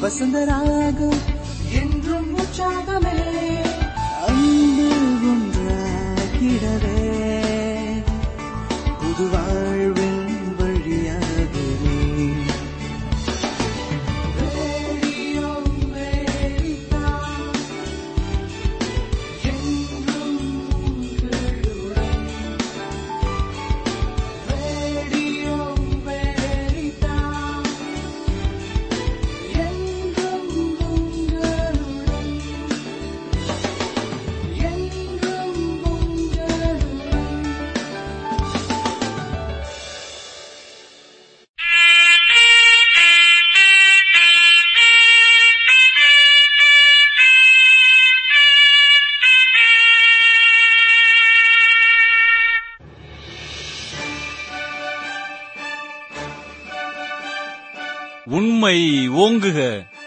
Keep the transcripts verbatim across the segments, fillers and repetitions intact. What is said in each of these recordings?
வசந்தராகம் என்றும் உற்சாகமே அன்பு ஒன்றாகிடவே புது வாழ்வின் வழியாகவே ரேடியோ அமெரிக்கா என்றும் உங்களுடன். ரேடியோ அமெரிக்கா என்றும் உங்களுடன். என்றும் உங்களுடன். உண்மை ஓங்குக.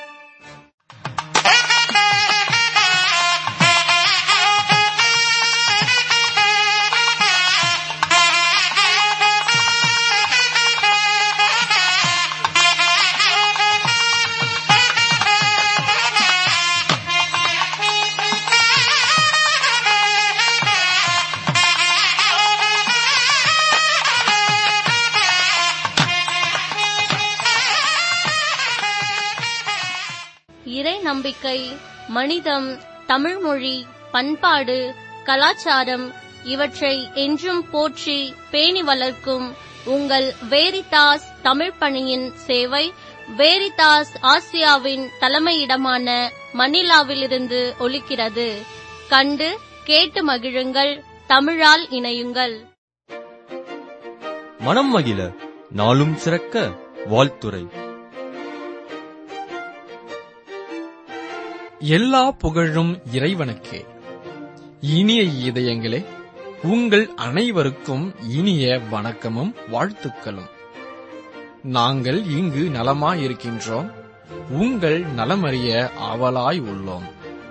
இறை நம்பிக்கை, மனிதம், தமிழ்மொழி, பண்பாடு, கலாச்சாரம் இவற்றை என்றும் போற்றி பேணி வளர்க்கும் உங்கள் வேரிதாஸ் தமிழ் பணியின் சேவை வேரிதாஸ் ஆசியாவின் தலைமையிடமான மணிலாவிலிருந்து ஒலிக்கிறது. கண்டு கேட்டு மகிழுங்கள். தமிழால் இணையுங்கள். மனம் மகிழ நாளும் சிறக்க வாழ்த்துரை. எல்லா புகழும் இறைவனுக்கே. இனிய இதயங்களே, உங்கள் அனைவருக்கும் இனிய வணக்கமும் வாழ்த்துக்களும். நாங்கள் இங்கு நலமாயிருக்கின்றோம். உங்கள் நலமறிய ஆவலாய் உள்ளோம்.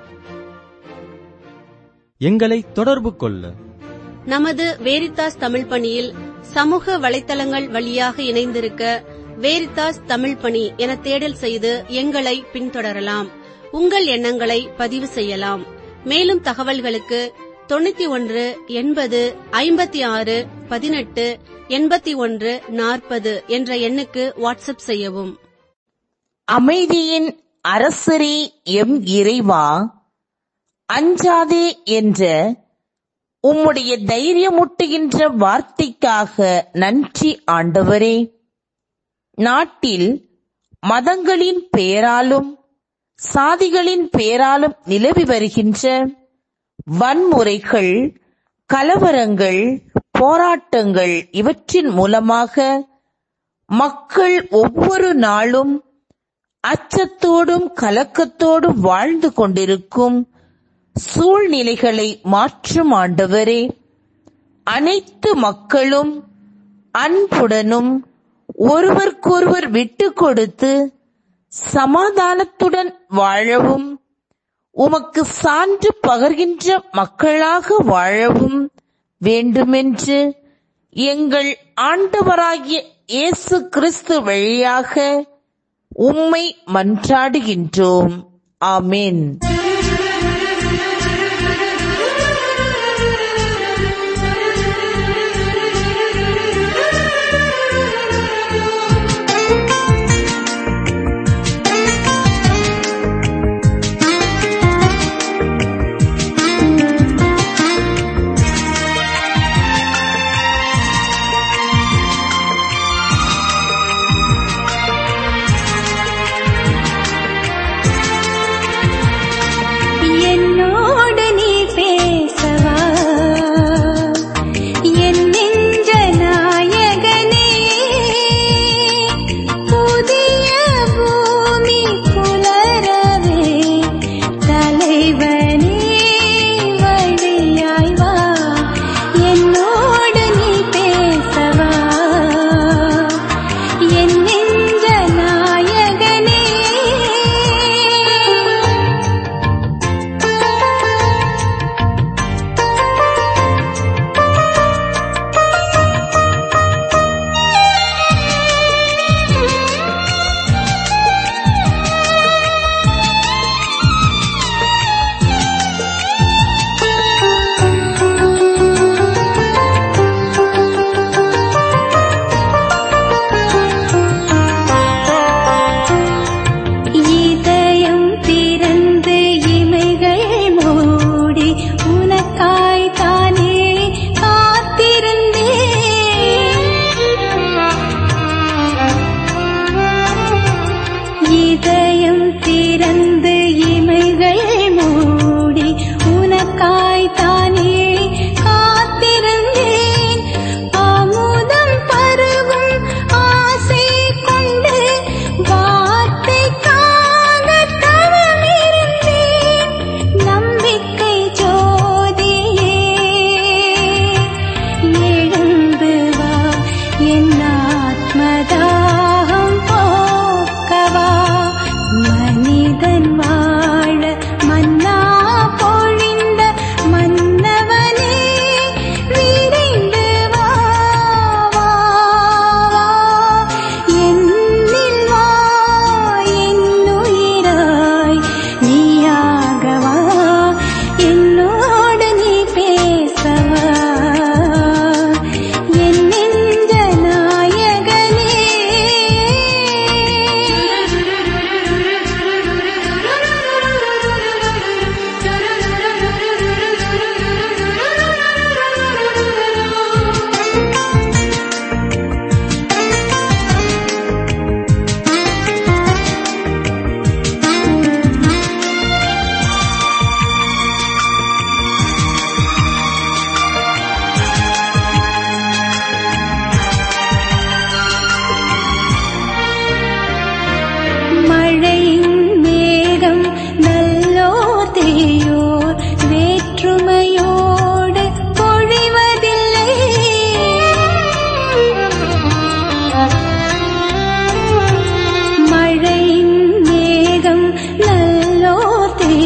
எங்களை தொடர்பு கொள்ள நமது வேரிதாஸ் தமிழ் பணியில் சமூக வலைத்தளங்கள் வழியாக இணைந்திருக்க வேரிதாஸ் தமிழ் பணி என தேடல் செய்து எங்களை பின்தொடரலாம். உங்கள் எண்ணங்களை பதிவு செய்யலாம். மேலும் தகவல்களுக்கு தொண்ணூத்தி ஒன்று எண்பது ஐம்பத்தி ஆறு பதினெட்டு எண்பத்தி ஒன்று நாற்பது என்ற எண்ணுக்கு வாட்ஸ்அப் செய்யவும். அமைதியின் அரசரே எம் இறைவா, அஞ்சாதே என்ற உம்முடைய தைரியமூட்டுகின்ற வார்த்தைக்காக நன்றி ஆண்டவரே. நாட்டில் மதங்களின் பெயராலும் சாதிகளின் பெயராலும் நிலவி வருகின்ற வன்முறைகள், கலவரங்கள், போராட்டங்கள் இவற்றின் மூலமாக மக்கள் ஒவ்வொரு நாளும் அச்சத்தோடும் கலக்கத்தோடும் வாழ்ந்து கொண்டிருக்கும் சூழ்நிலைகளை மாற்றும் ஆண்டவரே. அனைத்து மக்களும் அன்புடனும் ஒருவருக்கொருவர் விட்டு கொடுத்து சமாதானத்துடன் வாழவும், உமக்கு சான்று பகர்கின்ற மக்களாக வாழவும் வேண்டுமென்று எங்கள் ஆண்டவராகிய இயேசு கிறிஸ்து வழியாக உம்மை மன்றாடுகின்றோம். ஆமென்.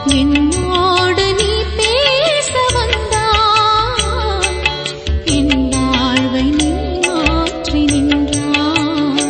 என்னோடு நீ பேச வந்தாய், என் வாழ்வை நீ மாற்றி நின்றாய்.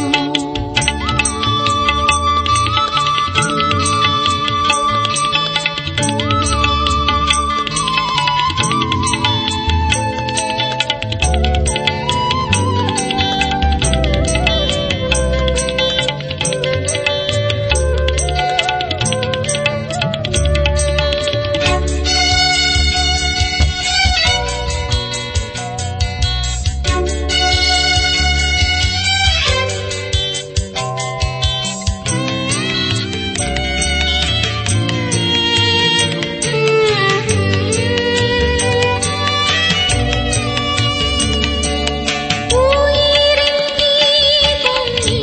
உயிரின் கீதம் நீ,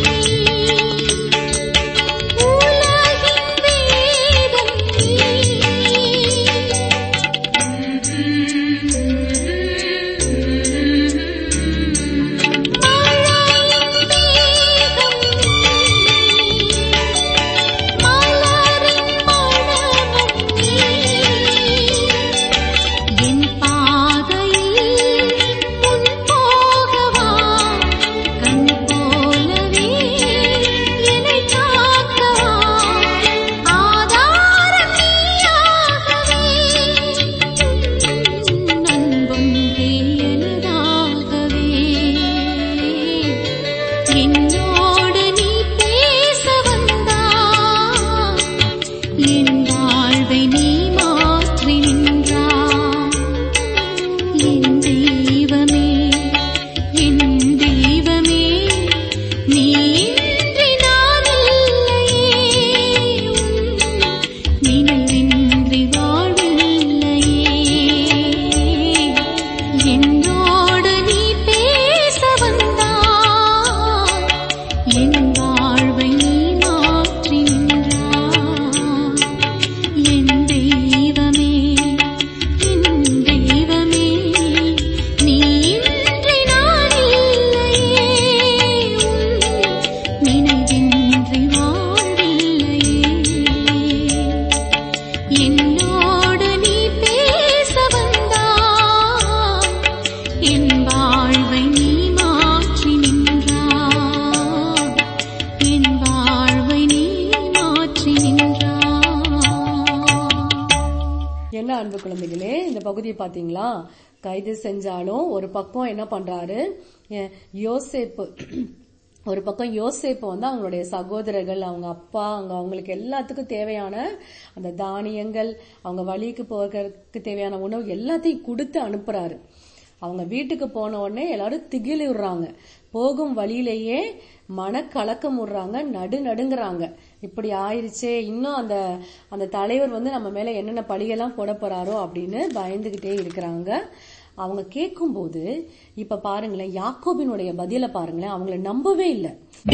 உலகின் வேதம் நீ. மழையின் மேகம் நீ, மலரின் மணமும் நீ. என் பாதையில் உன் போகவா, கண் போலவே என்னை காக்கவா, ஆதாரம் நீயாகவே, அன்பொன்றே எனதாகவே. என்னோடு நீ பேச வந்தாய், என் வாழ்வை நீ மாற்றி நின்றாய். என் தெய்வமே, என் தெய்வமே, நீ இன்றி நான் இல்லையே, உன் நினைவின்றி வாழ்வில்லையே. என்னோடு நீ பேச வந்தாய், என் வாழ்வை நீ மாற்றி நின்றாய். என் தெய்வமே, என் தெய்வமே, நீ இன்றி நான் இல்லையே, உன் நினைவின்றி வாழ்வில்லையே. என்னோடு நீ பேச வந்தாய், என் வாழ்வை நீ மாற்றி நின்றாய். என் வாழ்வை நீ மாற்றி நின்றாய். என்ன அன்பு குழந்தைகளே, இந்த பகுதியை பாத்தீங்களா? கைது செஞ்சாலும் ஒரு பக்கம் என்ன பண்றாரு, எ- யோசேப்பு ஒரு பக்கம் யோசேப்பு வந்து அவங்களுடைய சகோதரர்கள், அவங்க அப்பா, அவங்க அவங்களுக்கு எல்லாத்துக்கும் தேவையான அந்த தானியங்கள், அவங்க வழிக்கு போகிறதுக்கு தேவையான உணவு எல்லாத்தையும் கொடுத்து அனுப்புறாரு. அவங்க வீட்டுக்கு போன உடனே எல்லாரும் திகிலுறாங்க. போகும் வழியிலேயே மனக்கலக்கம் விடுறாங்க, நடு நடுங்குறாங்க. இப்படி ஆயிருச்சே, இன்னும் அந்த அந்த தலைவர் வந்து நம்ம மேல என்னென்ன பழியெல்லாம் போட போறாரோ அப்படின்னு பயந்துகிட்டே இருக்கிறாங்க. அவங்க கேட்கும்போது இப்ப பாருங்களேன், யாக்கோபினுடைய பதில பாருங்களேன், அவங்கள நம்பவே இல்லை.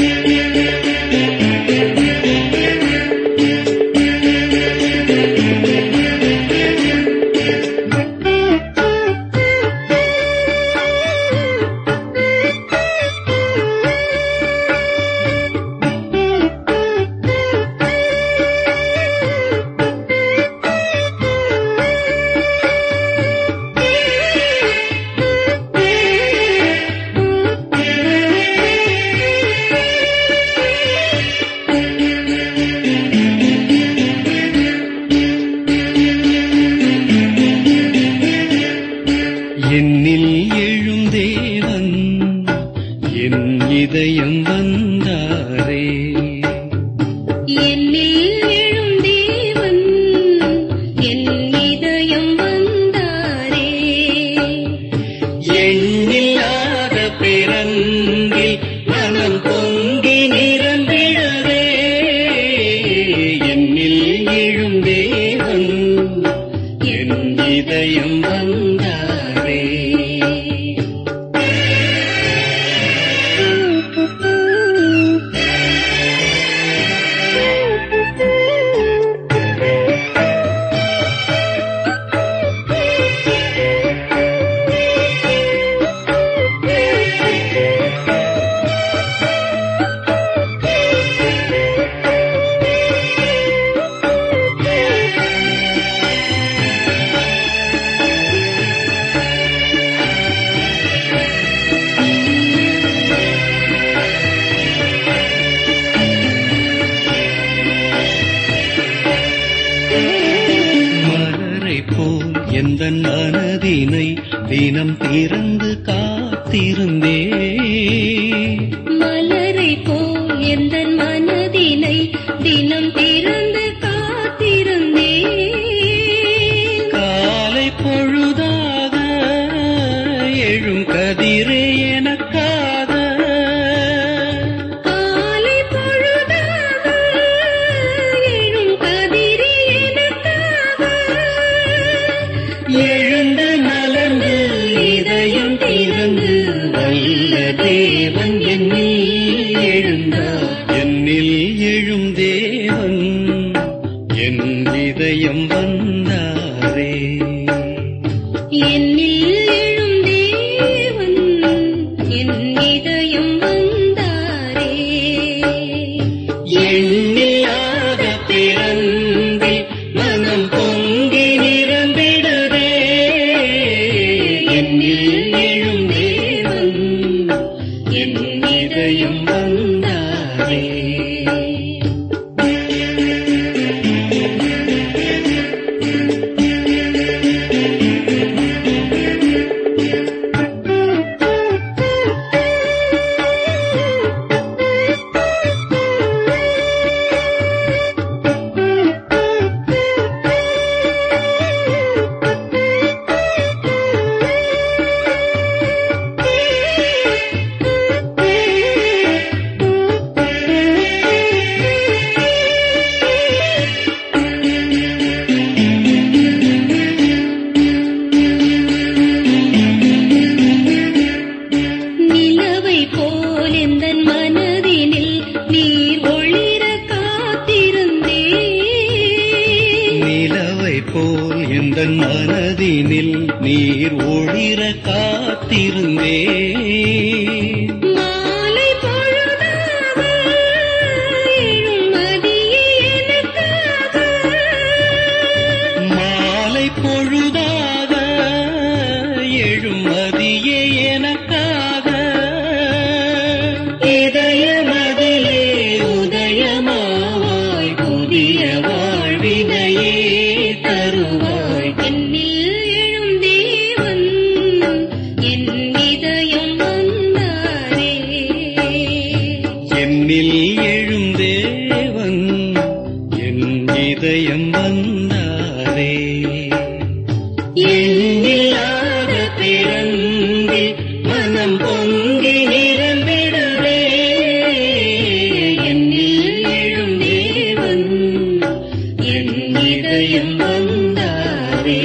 என்னில் எழுந்தேவன் என் இதயம் வந்தாரே. என்னில் எழும் தேவன் என் இதயம் வந்தாரே. எண்ணில்லாத பிறங்கில் மனம் பொங்கி நிரம்பிடவே. என்னில் எழுந்தேவன் என் இதயம் வந்தாரே. மலரை போல் எந்தன் மனதினை தினம் திறந்து காத்திருந்தே மலரை போல் எந்தன் மனதினை தினம் திறந்து காத்திருந்தே காலை பொழுதாக எழும் கதிரே எனக்காக காலை பொழுதாக எழும் கதிரே எனக்காக எழுந்து மலர்ந்து இதயம் திறந்து வல்ல தேவன் என்னில் எழுந்தார். என்னில் எழும் தேவன் என் இதயம் வந்தாரே. என்னில் எழும் தேவன் என் இதயம் வந்தாரே. எண்ணில்லாத பிறந்தில் மனம் பொங்கி நிரம்பிடுதே. என்னில் எழும் தேவன் என் இதயம் வந்தாரே. நிலவை போல் எந்தன் மனதினில் நீர் ஒளிர காத்திருந்தே நிலவை போல் எந்தன் மனதினில் நீர் ஒளிர காத்திருந்தே மாலை பொழுதாக எழும் மதியே எனக்காக மாலை பொழுதாக எழும் மதியே எனக்காக இதயமதிலே உதயமாவாய் புதிய வாழ்வினையே தருவாய். என்னில் எழும் தேவன் என் இதயம் வந்தாரே. என்னில் எழும் தேவன் என் இதயம் வந்தாரே. எண்ணில்லாத பிறந்தில் மனம் பொங்கி நிரம்பிடுதே. என்னில் எழும் தேவன் என் இதயம் வந்தாரே.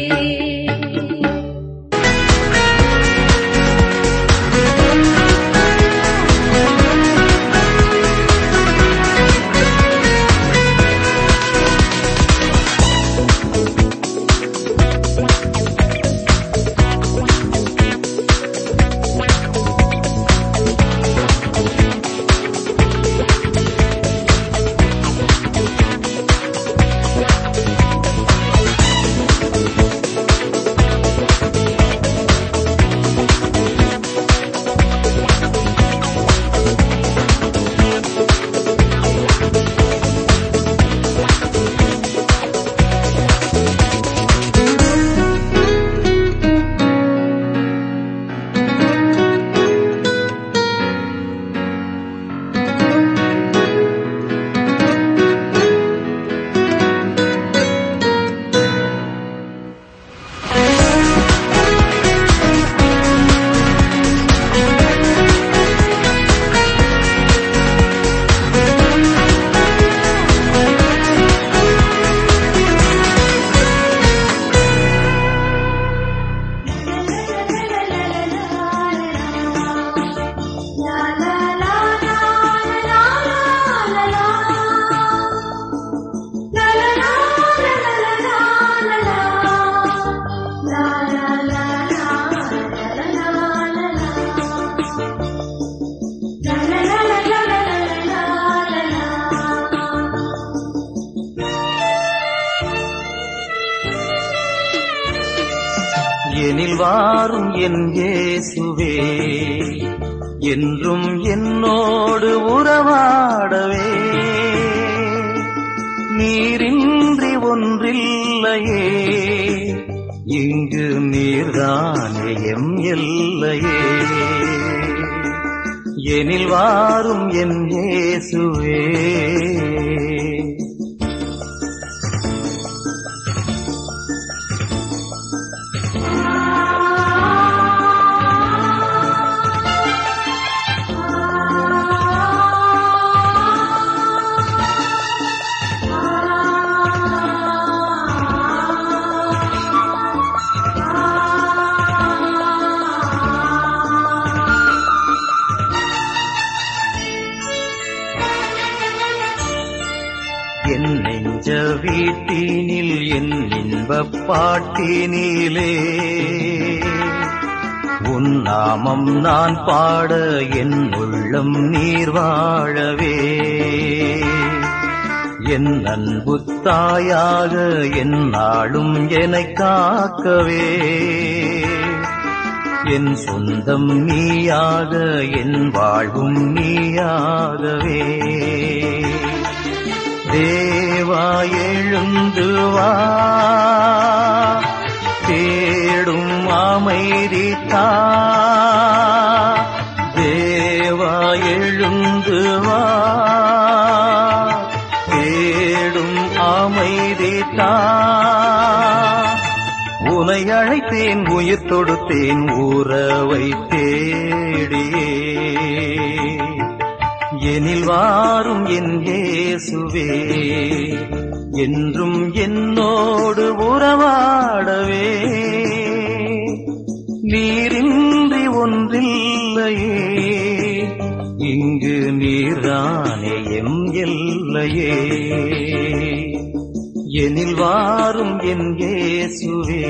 எனில் வாரும் என் இயேசுவே என்றும் என்னோடு உறவாடவே நீரின்றி ஒன்றில்லையே, இங்கு நீர்தானே எம் எல்லையே. எனில் வாரும் என் இயேசுவே. என் நெஞ்ச வீட்டினில் என் இன்பப் பாட்டினிலே உன் நாமம் நான் பாட என் உள்ளம் நீர் வாழவே. என் அன்பு தாயாக என் நாளும் என்னைக் காக்கவே. என் சொந்தம் நீயாக என் வாழ்வும் நீயாகவே. தேவா எழுந்து வா, தேடும் அமைதி தா. தேவா எழுந்து வா, தேடும் அமைதி தா. உனை அழைத்தேன் உயிர் தொடுத்தேன் உறவை தேடியே. எனில் வாரும் என் இயேசுவே, என்றும் என்னோடு உறவாடவே. நீரின்றி ஒன்றில்லையே, இங்கு நீர்தானே எம் எல்லையே. எனில் வாரும் என் இயேசுவே.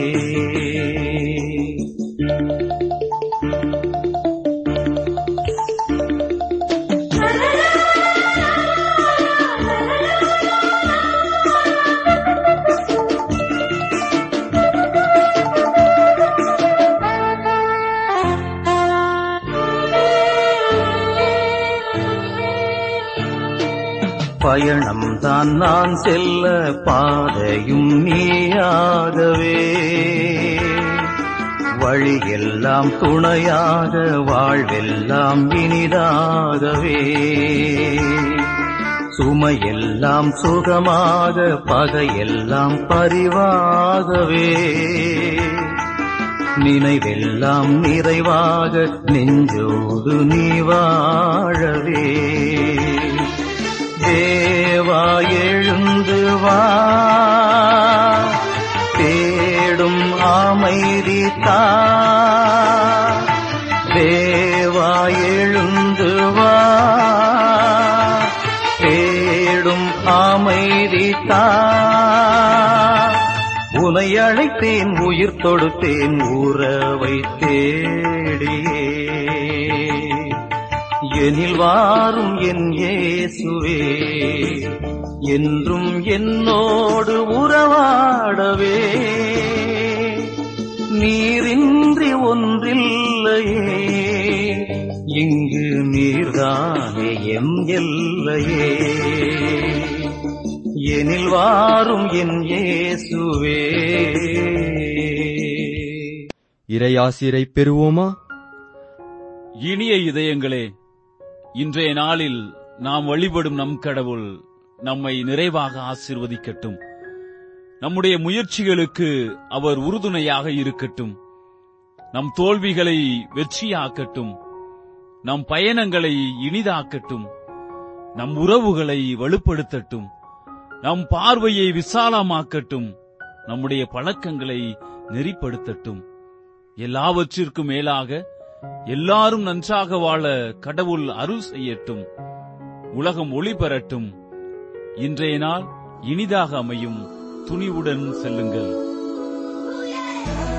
பயணம் தான் நான் செல்ல பாதையும் நீயாகவே. வழியெல்லாம் துணையாக வாழ்வெல்லாம் இனிதாகவே. சுமையெல்லாம் சுகமாக பகையெல்லாம் பரிவாகவே. நினைவெல்லாம் நிறைவாக நெஞ்சோடு நீ வாழவே. தேவா எழுந்து வா, தேடும் அமைதி தா. தேவா எழுந்து வா, தேடும் அமைதி தா. உனை அழைத்தேன் உயிர் தொடுத்தேன் உறவை தேடியே. எனில் வாரும் என் இயேசுவே, என்றும் என்னோடு உறவாடவே. நீரின்றி ஒன்றில்லையே, இங்கு நீர்தானே எம் எல்லையே. எனில் வாரும் என் இயேசுவே. இறையாசிரை பெறுவோமா? இனிய இதயங்களே, இன்றைய நாளில் நாம் வழிபடும் நம் கடவுள் நம்மை நிறைவாக ஆசீர்வதிக்கட்டும். நம்முடைய முயற்சிகளுக்கு அவர் உறுதுணையாக இருக்கட்டும். நம் தோல்விகளை வெற்றியாக்கட்டும். நம் பயணங்களை இனிதாக்கட்டும். நம் உறவுகளை வலுப்படுத்தட்டும். நம் பார்வையை விசாலமாக்கட்டும். நம்முடைய பழக்கங்களை நெறிப்படுத்தட்டும். எல்லாவற்றிற்கும் மேலாக எல்லாரும் நன்றாக வாழ கடவுள் அருள் செய்யட்டும். உலகம் ஒளி பெறட்டும். இன்றைய நாள் இனிதாக அமையும். துணிவுடன் செல்லுங்கள்.